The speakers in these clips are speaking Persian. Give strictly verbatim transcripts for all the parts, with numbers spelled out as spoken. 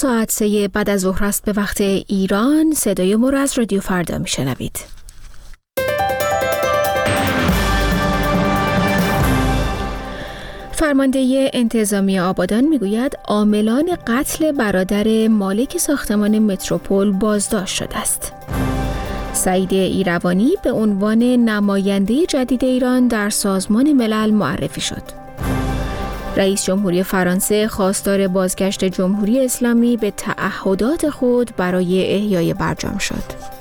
ساعت سه بعد از ظهر است به وقت ایران. صدای ما را از رادیو فردا میشنوید. فرمانده انتظامی آبادان میگوید عاملان قتل برادر مالک ساختمان متروپول بازداشت شده است. سعید ایروانی به عنوان نماینده جدید ایران در سازمان ملل معرفی شد. رئیس جمهوری فرانسه خواستار بازگشت جمهوری اسلامی به تعهدات خود برای احیای برجام شد.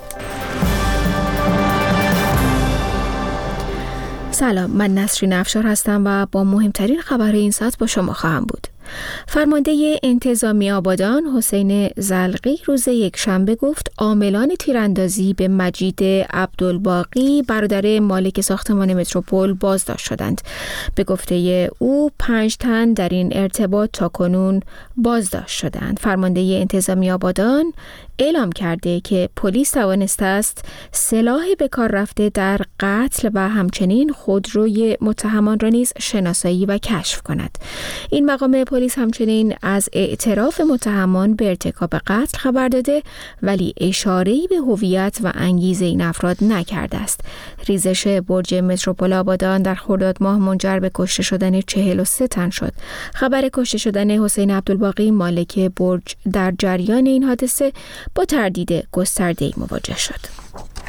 سلام، من نسرین افشار هستم و با مهمترین خبرهای این ساعت با شما خواهم بود. فرمانده انتظامی آبادان حسین زلقی روز یکشنبه گفت عاملان تیراندازی به مجید عبدالباقی برادر مالک ساختمان متروپول بازداشت شدند. به گفته او پنج تن در این ارتباط تاکنون بازداشت شدند. فرمانده انتظامی آبادان اعلام کرده که پلیس توانسته است سلاح به کار رفته در قتل و همچنین خودروی متهمان را نیز شناسایی و کشف کند. این مقام پلیس همچنین از اعتراف متهمان به ارتکاب قتل خبر داده ولی اشاره‌ای به هویت و انگیزه این افراد نکرده است. ریزش برج متروپول آبادان در خرداد ماه منجر به کشته شدن چهل و سه تن شد. خبر کشته شدن حسین عبدالباقی مالک برج در جریان این حادثه با تردید گسترده‌ای مواجه شد.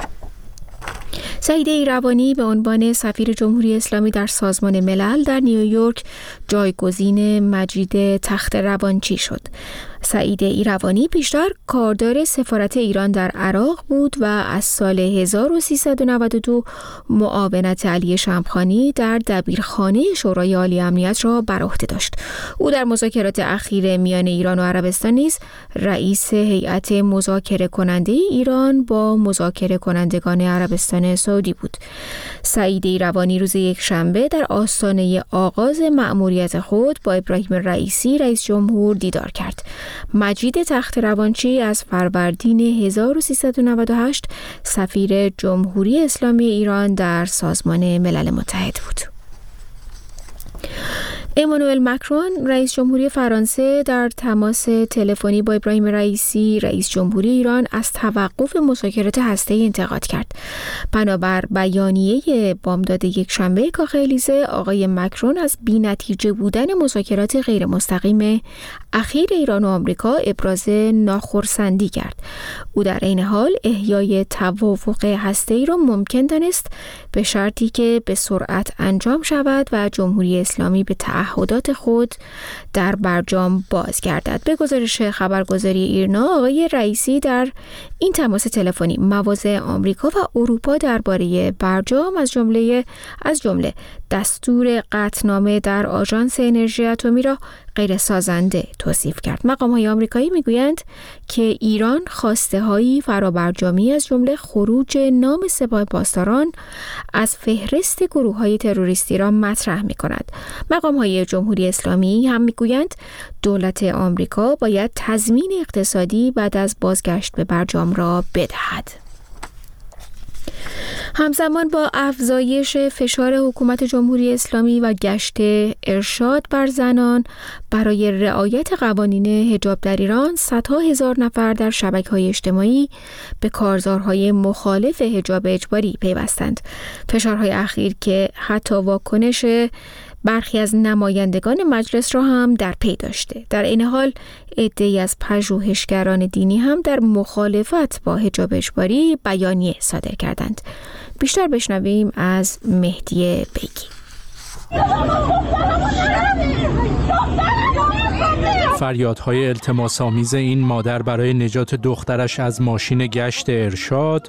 سعید ایروانی به عنوان سفیر جمهوری اسلامی در سازمان ملل در نیویورک جایگزین مجید تخت‌روانچی شد. سعید ایروانی پیشتر کاردار سفارت ایران در عراق بود و از سال هزار و سیصد و نود و دو معاونت علی شمخانی در دبیرخانه شورای عالی امنیت را بر عهده داشت. او در مذاکرات اخیر میان ایران و عربستان نیز رئیس هیئت مذاکره کننده ایران با مذاکره کنندگان عربستان سعودی بود. سعید ایروانی روز یکشنبه در آستانه آغاز مأموریت خود با ابراهیم رئیسی رئیس جمهور دیدار کرد. مجید تخت‌روانچی از فروردین هزار و سیصد و نود و هشت سفیر جمهوری اسلامی ایران در سازمان ملل متحد بود. امانوئل مکرون رئیس جمهوری فرانسه در تماس تلفنی با ابراهیم رئیسی رئیس جمهوری ایران از توقف مذاکرات هسته‌ای انتقاد کرد. بنابر بیانیه بامداد یکشنبه کاخ الیزه، آقای مکرون از بی‌نتیجه بودن مذاکرات غیر مستقیم اخیر ایران و آمریکا ابراز ناخرسندی کرد. او در عین حال احیای توافق هسته‌ای را ممکن دانست به شرطی که به سرعت انجام شود و جمهوری اسلامی به تعهدات خود در برجام بازگردد. به گزارش خبرگزاری ایرنا، آقای رئیسی در این تماس تلفنی مواضع آمریکا و اروپا درباره برجام از جمله از جمله دستور قطعنامه در آژانس انرژی اتمی را غیر سازنده توصیف کرد. مقام‌های آمریکایی میگویند که ایران خواسته‌هایی فرابرجامی از جمله خروج نام سپاه پاسداران از فهرست گروه‌های تروریستی را مطرح می‌کند. مقام‌های جمهوری اسلامی هم میگویند دولت آمریکا باید تضمین اقتصادی بعد از بازگشت به برجام را بدهد. همزمان با افزایش فشار حکومت جمهوری اسلامی و گشت ارشاد بر زنان برای رعایت قوانین حجاب در ایران، صدها هزار نفر در شبکه‌های اجتماعی به کارزارهای مخالف حجاب اجباری پیوستند. فشارهای اخیر که حتی واکنش برخی از نمایندگان مجلس را هم در پی داشته. در این حال عده‌ای از پژوهشگران دینی هم در مخالفت با حجاب اجباری بیانیه صادر کردند. بیشتر بشنویم از مهدی بیگی. فریادهای التماس‌آمیز این مادر برای نجات دخترش از ماشین گشت ارشاد،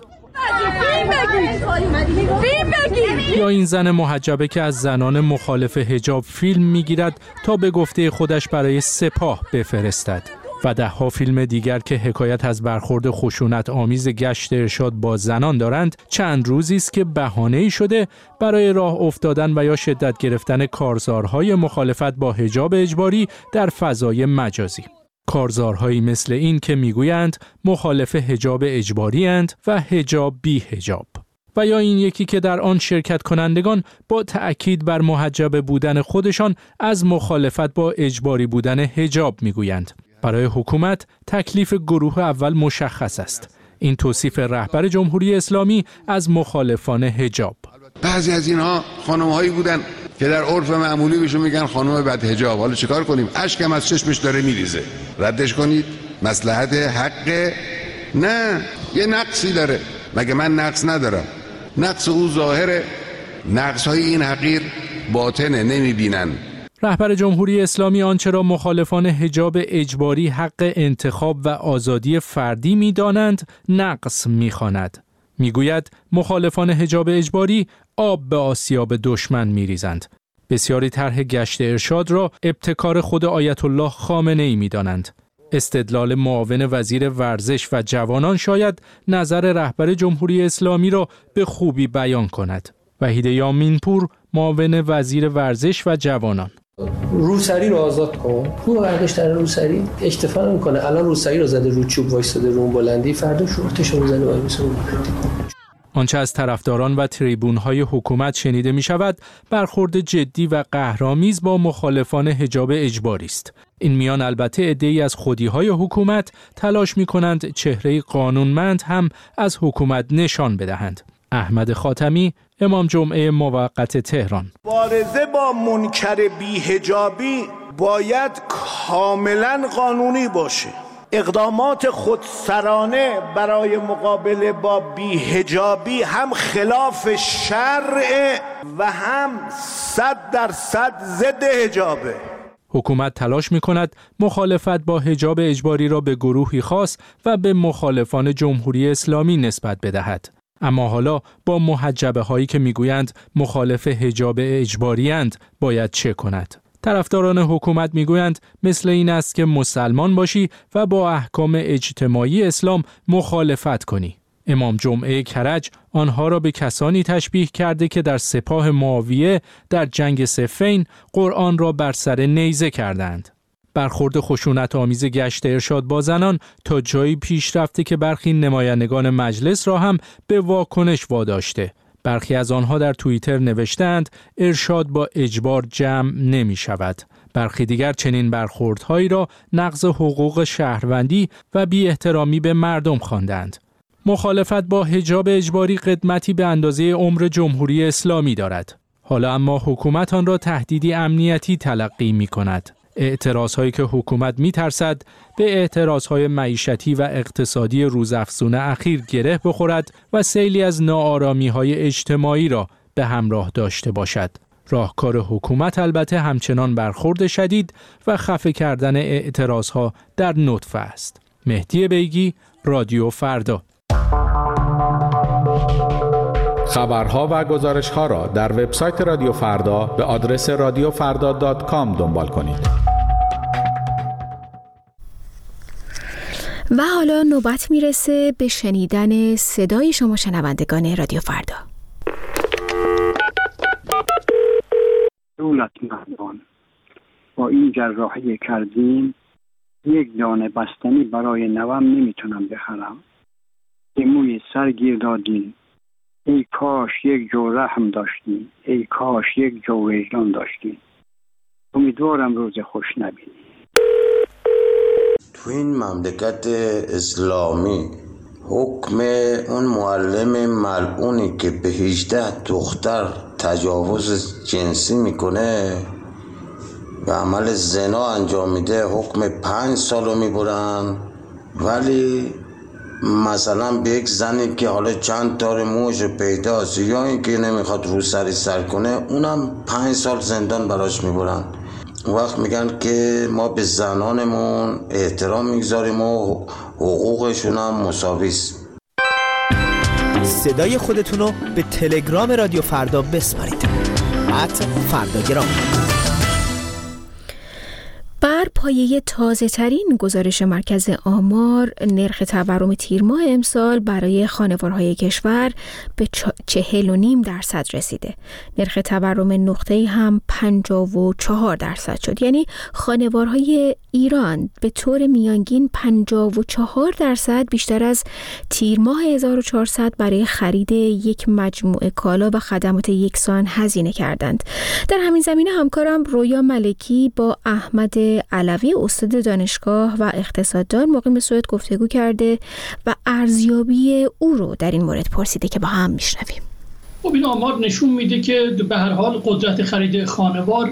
یا این زن محجبه که از زنان مخالف حجاب فیلم میگیرد تا به گفته خودش برای سپاه بفرستد، و ده ها فیلم دیگر که حکایت از برخورد خشونت آمیز گشت ارشاد با زنان دارند، چند روزی است که بهانه‌ای شده برای راه افتادن و یا شدت گرفتن کارزارهای مخالفت با حجاب اجباری در فضای مجازی. کارزارهایی مثل این که میگویند مخالف حجاب اجباری اند و حجاب بی حجاب، و یا این یکی که در آن شرکت کنندگان با تأکید بر محجب بودن خودشان از مخالفت با اجباری بودن حجاب میگویند. برای حکومت تکلیف گروه اول مشخص است. این توصیف رهبر جمهوری اسلامی از مخالفان حجاب. بعضی از اینها خانم‌هایی بودن که در عرف معمولی بهشون میگن خانم بد حجاب. حالا چیکار کنیم؟ اشکم از چشمش داره میریزه. ردش کنید؟ مصلحت حق؟ نه، یه نقصی داره. مگه من نقص ندارم؟ نقص او ظاهره، نقص‌های این حقیر باطنه، نمیبینن. رهبر جمهوری اسلامی آنچه را مخالفان حجاب اجباری حق انتخاب و آزادی فردی می‌دانند نقص می‌خواند. میگوید مخالفان حجاب اجباری آب به آسیاب دشمن می‌ریزند. بسیاری طرح گشت ارشاد را ابتکار خود آیت الله خامنه‌ای می‌دانند. استدلال معاون وزیر ورزش و جوانان شاید نظر رهبر جمهوری اسلامی را به خوبی بیان کند. وحید یامینپور، معاون وزیر ورزش و جوانان: روسری رو آزاد کن. کو برداشت در روسری اکتفا نمی‌کنه. الان روسری رو زده رو چوب وایساده رو بلندی، فردا شورتش رو می‌زنه وای میسه. آنچه از طرفداران و تریبون‌های حکومت شنیده می‌شود برخورد جدی و قهرآمیز با مخالفان حجاب اجباری است. این میان البته عده‌ای از خودی‌های حکومت تلاش می‌کنند چهره قانونمند هم از حکومت نشان بدهند. احمد خاتمی، امام جمعه موقت تهران: مبارزه با منکر بی‌حجابی باید کاملا قانونی باشه. اقدامات خودسرانه برای مقابله با بی‌حجابی هم خلاف شرع و هم صد درصد ضد حجابه. حکومت تلاش می‌کند مخالفت با حجاب اجباری را به گروهی خاص و به مخالفان جمهوری اسلامی نسبت بدهد. اما حالا با محجبه هایی که میگویند مخالف حجاب اجباری اند باید چه کند؟ طرفداران حکومت میگویند مثل این است که مسلمان باشی و با احکام اجتماعی اسلام مخالفت کنی. امام جمعه کرج آنها را به کسانی تشبیه کرده که در سپاه معاویه در جنگ صفین قرآن را بر سر نیزه کردند. برخورد خشونت آمیز گشت ارشاد با زنان تا جایی پیش رفته که برخی نمایندگان مجلس را هم به واکنش واداشته. برخی از آنها در توییتر نوشتند ارشاد با اجبار جمع نمی شود. برخی دیگر چنین برخوردهایی را نقض حقوق شهروندی و بی احترامی به مردم خواندند. مخالفت با حجاب اجباری قدمتی به اندازه عمر جمهوری اسلامی دارد. حالا اما حکومت آن را تهدیدی امنیتی تلقی می کند. اعتراضهایی که حکومت می‌ترسد به اعتراضهای معیشتی و اقتصادی روزافزون اخیر گره بخورد و سیلی از ناآرامی‌های اجتماعی را به همراه داشته باشد. راهکار حکومت البته همچنان برخورد شدید و خفه کردن اعتراضها در نطفه است. مهدی بیگی، رادیو فردا. خبرها و گزارش‌ها را در وبسایت رادیو فردا به آدرس رادیو فردا دات کام دنبال کنید. و حالا نوبت میرسه به شنیدن صدای شما شنوندگان رادیو فردا. دولتمندان، با این جراحی کردیم یک دانه بستنی برای نوام نمیتونم بخرم. که موی سر گیر دادین. ای کاش یک جو رحم داشتیم، ای کاش یک جو وجدان داشتیم. امیدوارم روز خوش نبینی. تو این مملکت اسلامی حکم اون معلم ملعونی که به هجده دختر تجاوز جنسی میکنه و عمل زنا انجام میده حکم پنج سالو میبرن، ولی مثلا به یک زنی که حالا چند تار موش پیداست یا این که نمیخواد رو سری سر کنه اونم پنج سال زندان براش میبرن. وقت میگن که ما به زنانمون احترام میگذاریم و حقوقشون هم مساویست. صدای خودتون رو به تلگرام رادیو فردا بسپارید. ات فرداگرام. بر پایه تازه ترین گزارش مرکز آمار، نرخ تورم تیر ماه امسال برای خانوارهای کشور به چهل و نیم درصد رسیده. نرخ تورم نقطه‌ای هم پنجاه و چهار درصد شد. یعنی خانوارهای ایران به طور میانگین پنجاه و چهار درصد بیشتر از تیر ماه هزار و چهارصد برای خرید یک مجموعه کالا و خدمات یکسان هزینه کردند. در همین زمینه همکارم رویا ملکی با احمد علوی علوی استاد دانشگاه و اقتصاددان مقیم سوئد گفتگو کرده و ارزیابی او رو در این مورد پرسیده که با هم میشنویم. خب این آمار نشون میده که به هر حال قدرت خرید خانوار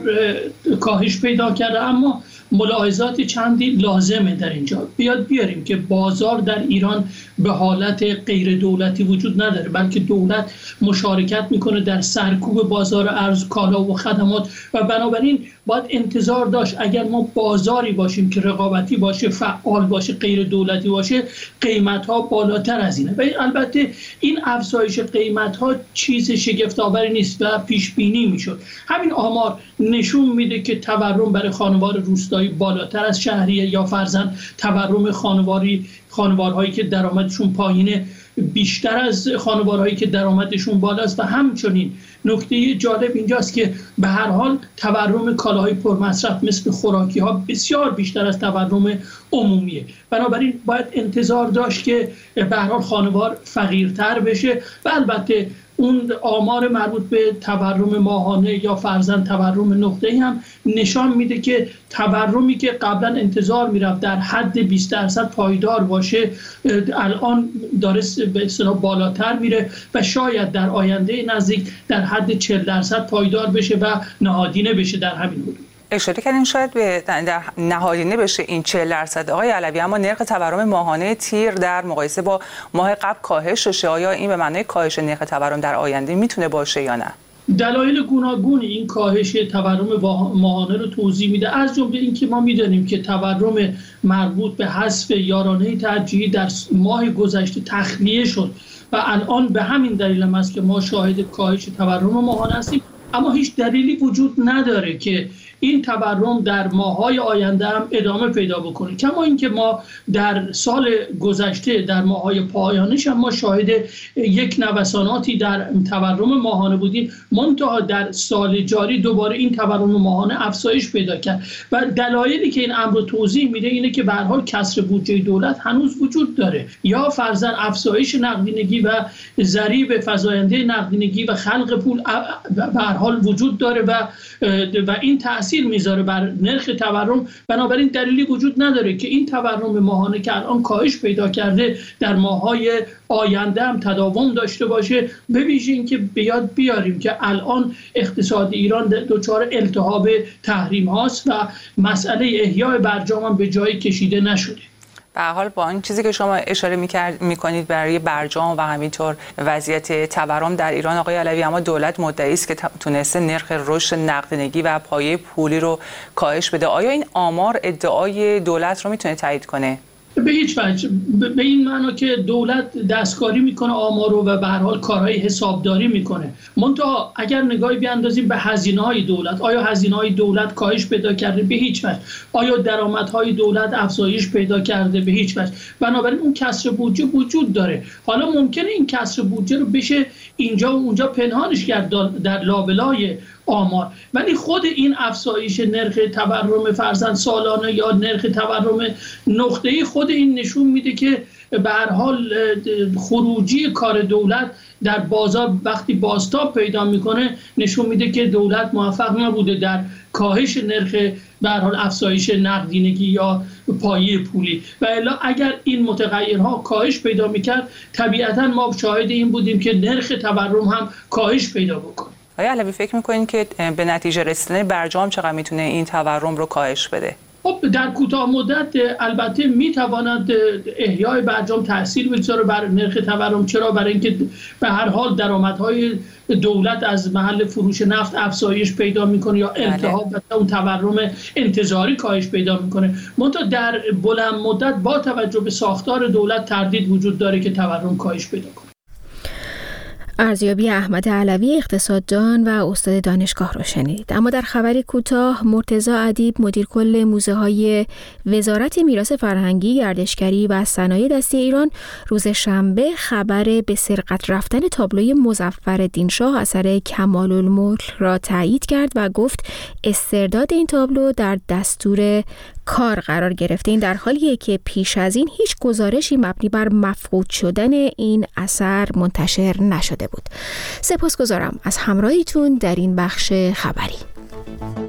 کاهش پیدا کرده، اما ملاحظات چندی لازمه در اینجا. بیاد بیاریم که بازار در ایران به حالت غیر دولتی وجود نداره، بلکه دولت مشارکت میکنه در سرکوب بازار ارز، کالا و خدمات و بنابراین باید انتظار داشت اگر ما بازاری باشیم که رقابتی باشه، فعال باشه، غیر دولتی باشه، قیمت ها بالاتر از اینه. و البته این افزایش قیمت ها چیز شگفت آوری نیست و پیش بینی میشد. همین آمار نشون میده که تورم برای خانوار روستایی بالاتر از شهریه، یا فرضاً تورم خانواری خانوارهایی که درآمدشون پایینه بیشتر از خانوارهایی که درآمدشون بالاست. و همچنین نکته جالب اینجاست که به هر حال تورم کالاهای پرمصرف مثل خوراکی ها بسیار بیشتر از تورم عمومیه. بنابراین باید انتظار داشت که به هر حال خانوار فقیرتر بشه و البته اون آمار مربوط به تورم ماهانه یا فرضاً تورم نقطه‌ای هم نشان میده که تورمی که قبلا انتظار میرفت در حد بیست درصد پایدار باشه الان داره به اصطلاح بالاتر میره و شاید در آینده نزدیک در حد چهل درصد پایدار بشه و نهادینه بشه در همین حدود. اشاره کردین شاید به در نهادینه بشه این چهل درصد آقای علوی، اما نرخ تورم ماهانه تیر در مقایسه با ماه قبل کاهش شده. آیا این به معنای کاهش نرخ تورم در آینده میتونه باشه یا نه؟ دلایل گوناگون این کاهش تورم ماهانه رو توضیح میده، از جمله اینکه ما میدونیم که تورم مربوط به حذف یارانه ترجیحی در ماه گذشته تخلیه شد و الان به همین دلیل هم است که ما شاهد کاهش تورم ماهانه هستیم. اما هیچ دلیلی وجود نداره که این تورم در ماه‌های آینده هم ادامه پیدا بکنه، کما اینکه ما در سال گذشته در ماه‌های پایانیش هم ما شاهد یک نوساناتی در تورم ماهانه بودیم، منتها در سال جاری دوباره این تورم ماهانه افزایش پیدا کرد و دلایلی که این امر رو توضیح میده اینه که به هر حال کسر بودجه دولت هنوز وجود داره، یا فرضاً افزایش نقدینگی و ضریب فزاینده نقدینگی و خلق پول به هر حال وجود داره و و این تأثیر میذاره بر نرخ تورم. بنابراین دلیلی وجود نداره که این تورم ماهانه که الان کاهش پیدا کرده در ماه‌های آینده هم تداوم داشته باشه، به ویژه اینکه بیاد بیاریم که الان اقتصاد ایران دچار التهاب تحریم هاست و مسئله احیای برجام هم به جای کشیده نشده. به هر حال با این چیزی که شما اشاره می‌کرد می‌کنید برای برجام و همینطور وضعیت تورم در ایران آقای علوی، اما دولت مدعی است که تونسته نرخ رشد نقدینگی و پایه پولی رو کاهش بده. آیا این آمار ادعای دولت رو میتونه تایید کنه؟ به هیچ وجه، به این معنا که دولت دستکاری میکنه آمار رو و به هر حال کارهای حسابداری میکنه. منتها اگر نگاهی بیاندازیم به هزینه‌های دولت، آیا هزینه‌های دولت کاهش پیدا کرده؟ به هیچ وجه. آیا درآمدهای دولت افزایش پیدا کرده؟ به هیچ وجه. بنابراین اون کسر بودجه وجود داره. حالا ممکنه این کسر بودجه رو بشه اینجا و اونجا پنهانش کرد در لابلای آمار، ولی خود این افزایش نرخ تورم فرضاً سالانه یا نرخ تورم نقطه‌ای خود این نشون میده که به هر حال خروجی کار دولت در بازار وقتی بازتاب پیدا میکنه نشون میده که دولت موفق نبوده در کاهش نرخ به هر حال افزایش نقدینگی یا پایه پولی و الا اگر این متغیرها کاهش پیدا میکرد طبیعتاً ما شاهد این بودیم که نرخ تورم هم کاهش پیدا بکنه. آیا علوی فکر میکنین که به نتیجه رسیدن برجام چقدر میتونه این تورم رو کاهش بده؟ خب در کوتاه مدت البته میتواند احیای برجام تاثیر بگذاره بر نرخ تورم. چرا؟ برای اینکه به هر حال درآمدهای دولت از محل فروش نفت افزایش پیدا میکنه یا التهاب و اون تورم انتظاری کاهش پیدا میکنه. منتها در بلند مدت با توجه به ساختار دولت تردید وجود داره که تورم کاهش پیدا کنه. ارزیابی احمد علوی اقتصاددان و استاد دانشگاه رو شنید. اما در خبری کوتاه، مرتضی ادیب مدیر کل موزه های وزارت میراث فرهنگی، گردشگری و صنایع دستی ایران روز شنبه خبر به سرقت رفتن تابلوی مظفرالدین شاه اثر کمال الملک را تایید کرد و گفت استرداد این تابلو در دستور کار قرار گرفته. این در حالیه که پیش از این هیچ گزارشی مبنی بر مفقود شدن این اثر منتشر نشده بود. سپاسگزارم از همراهیتون در این بخش خبری.